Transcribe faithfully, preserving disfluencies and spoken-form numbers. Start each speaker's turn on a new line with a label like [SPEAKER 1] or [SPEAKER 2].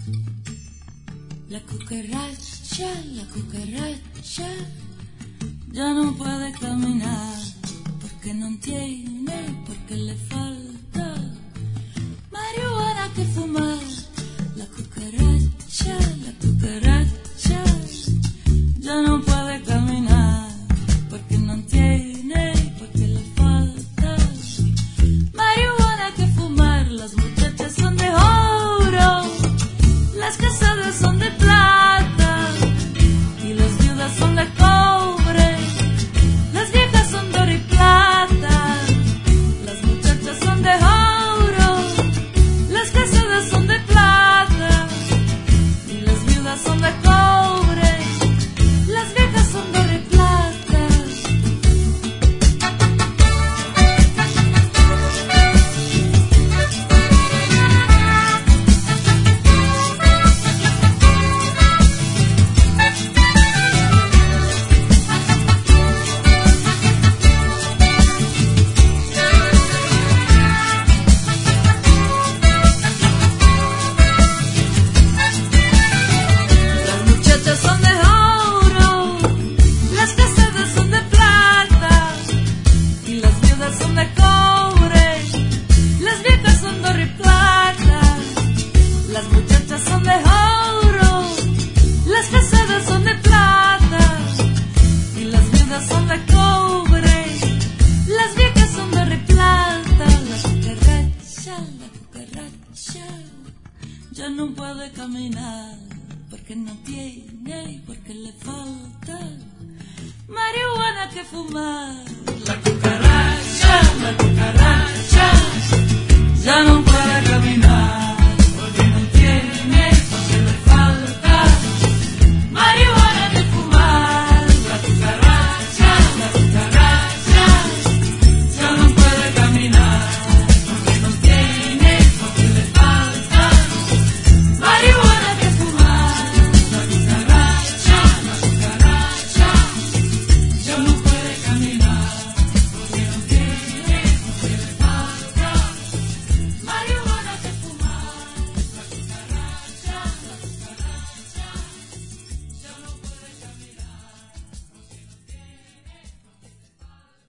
[SPEAKER 1] La cucaracha, la cucaracha ya no puede caminar porque no tiene, porque le falta marihuana que fumar. La cucaracha, la cucaracha ya no puede caminar porque no tiene, porque le falta marihuana que fumar. Las muchachas son de oro, las casadas son de plata y las viudas son de cobre, las viejas son de oro y plata. Las muchachas son de oro, las casadas son de plata y las viudas son de cobre, las viejas son de oro y plata. Son de oro, las casadas son de plata y las viudas son de cobre, las viejas son de oro y plata. Las muchachas son de oro, las casadas son de plata y las viudas son de cobre, las viejas son de oro y plata. La cucaracha, la cucaracha ya no puede caminar porque no tiene, porque le falta marihuana que fumar. La cucaracha, la cucaracha ya no puede caminar.